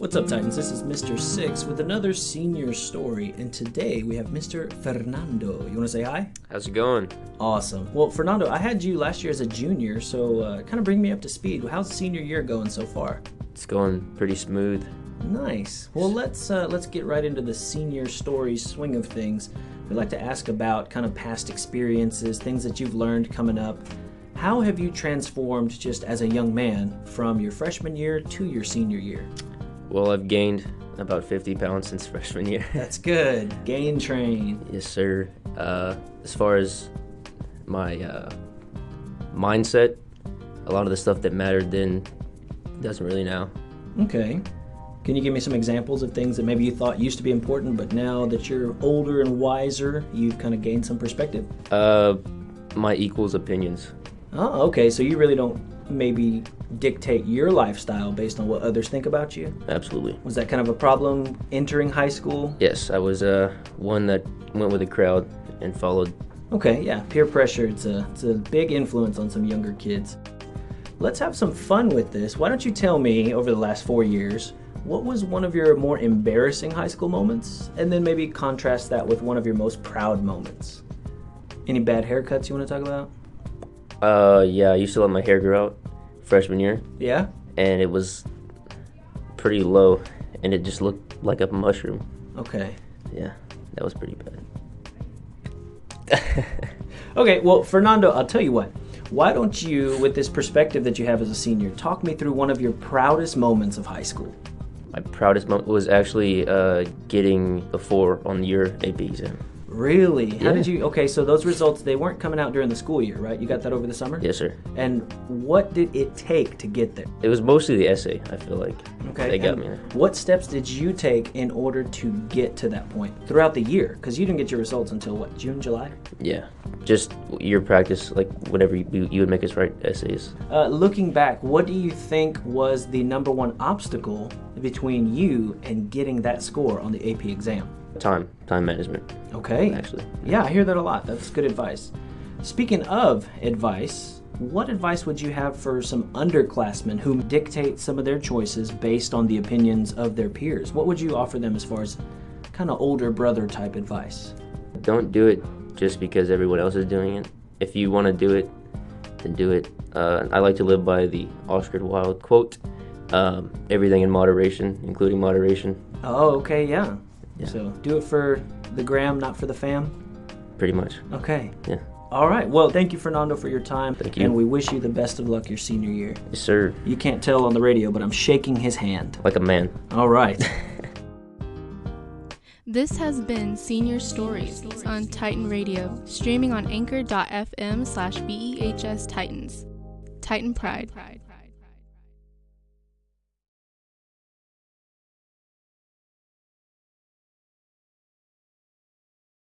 What's up, Titans? This is Mr. Six with another senior story, and today we have Mr. Fernando. You want to say hi? How's it going? Awesome. Well, Fernando, I had you last year as a junior, so kind of bring me up to speed. How's the senior year going so far? It's going pretty smooth. Nice. Well, let's get right into the senior story swing of things. We'd like to ask about kind of past experiences, things that you've learned coming up. How have you transformed just as a young man from your freshman year to your senior year? Well, I've gained about 50 pounds since freshman year. That's good. Gain train. Yes, sir. As far as my mindset, a lot of the stuff that mattered then doesn't really now. Okay. Can you give me some examples of things that maybe you thought used to be important, but now that you're older and wiser, you've kind of gained some perspective? My equals opinions. Oh, okay. So you really don't maybe dictate your lifestyle based on what others think about you? Absolutely. Was that kind of a problem entering high school? Yes, I was one that went with the crowd and followed. Okay, yeah. Peer pressure, it's a big influence on some younger kids. Let's have some fun with this. Why don't you tell me, over the last 4 years, what was one of your more embarrassing high school moments? And then maybe contrast that with one of your most proud moments. Any bad haircuts you want to talk about? Yeah, I used to let my hair grow out freshman year. Yeah? And it was pretty low, and it just looked like a mushroom. Okay. Yeah, that was pretty bad. Okay, well, Fernando, I'll tell you what. Why don't you, with this perspective that you have as a senior, talk me through one of your proudest moments of high school? My proudest moment was actually getting a 4 on your AP exam. Really? How Yeah. did you... Okay, so those results, they weren't coming out during the school year, right? You got that over the summer? Yes, sir. And what did it take to get there? It was mostly the essay, I feel like. Okay. They got and me there. What steps did you take in order to get to that point throughout the year? Because you didn't get your results until, what, June, July? Yeah. Just your practice, like whenever you would make us write essays. Looking back, what do you think was the number one obstacle between you and getting that score on the AP exam? Time management. Okay. Actually. Yeah, I hear that a lot. That's good advice. Speaking of advice, what advice would you have for some underclassmen who dictate some of their choices based on the opinions of their peers? What would you offer them as far as kind of older brother type advice? Don't do it just because everyone else is doing it. If you want to do it, then do it. I like to live by the Oscar Wilde quote, everything in moderation, including moderation. Oh, okay, yeah. Yeah. So do it for the gram, not for the fam? Pretty much. Okay. Yeah. All right. Well, thank you, Fernando, for your time. Thank you. And we wish you the best of luck your senior year. Yes, sir. You can't tell on the radio, but I'm shaking his hand. Like a man. All right. This has been Senior Stories on Titan Radio, streaming on anchor.fm/BEHS Titans. Titan Pride.